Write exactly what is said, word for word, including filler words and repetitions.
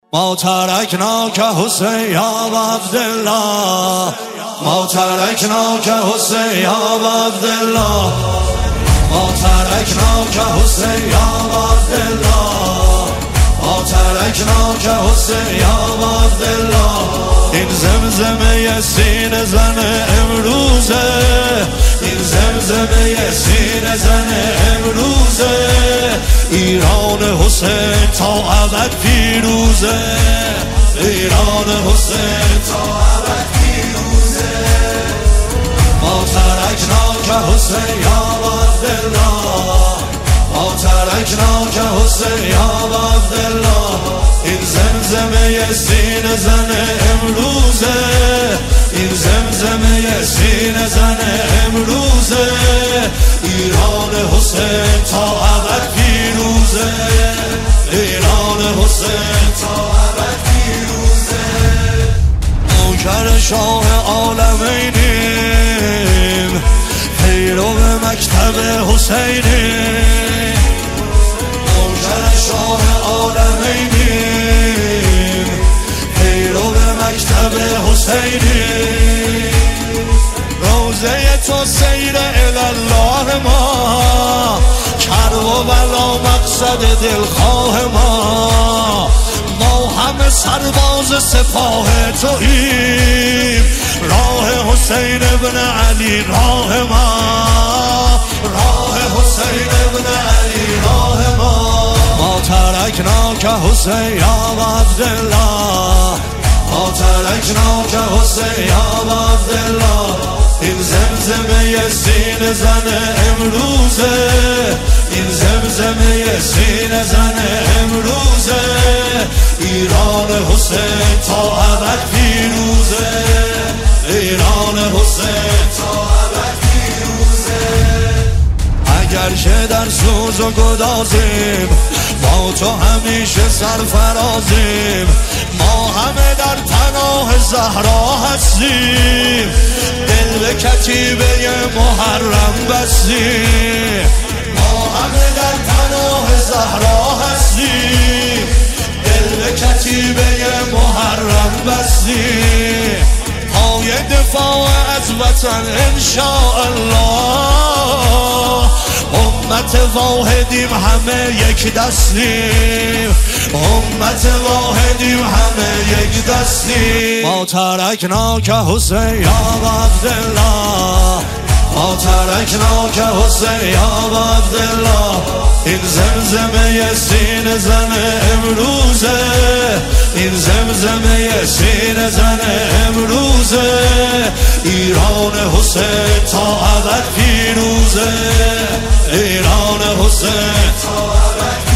ما ترکناک حسین یا عبدالله، ما ترکناک حسین یا عبدالله، ما ترکناک حسین یا عبدالله، ما ترکناک حسین یا عبدالله. این زمزمه سینه زن امروزه، این زمزمه سینه زن امروزه. ایران حسین تا ابد پیروزه، ایران حسین تا ابد پیروزه. ما ترکناک حسین یا عبدالله، ما ترکناک حسین یا عبدالله. این زمزمه سینه زن امروزه، این زمزمه سینه زن امروزه. ایران حسین تا ابد پیروزه، ایران حسین تا ابد پیروزه. نوکر شاه عالمینیم، پیرو مکتب حسینیم. نوکر شاه عالمینیم، پیرو مکتب حسینیم. روزه تو سیر الله ما، کرب و بلا مقصد دلخواه ما. ما همه سرباز سپاه توییم، راه حسین ابن علی راه ما، راه حسین ابن علی راه ما. ما ترکناک حسین یا عبدالله، ما ترکناک حسین یا عبدالله. این زمزمه سینه زن امروزه، این زمزمه سینه زن امروزه. ایران حسین تا ابد پیروزه، ایران حسین تا ابد پیروزه. اگر که در سوز و گدازیم، با تو همیشه سرفرازیم. ما همه در پناه زهرا هستیم، دل به کتیبه محرم بستیم. ما همه در پناه زهرا هستیم، دل به کتیبه محرم بستیم. پای دفاع از وطن انشاءالله، امت واحدیم همه یک دستیم، امت واحدیم همه یک دستیم. ما ترکناک حسین یا عبدالله، ما ترکناک حسین یا عبدالله. این زمزمه سینه زن امروزه، این زمزمه سینه زن امروزه. ایران حسین تا ابد پیروزه، ایران حسین تا ابد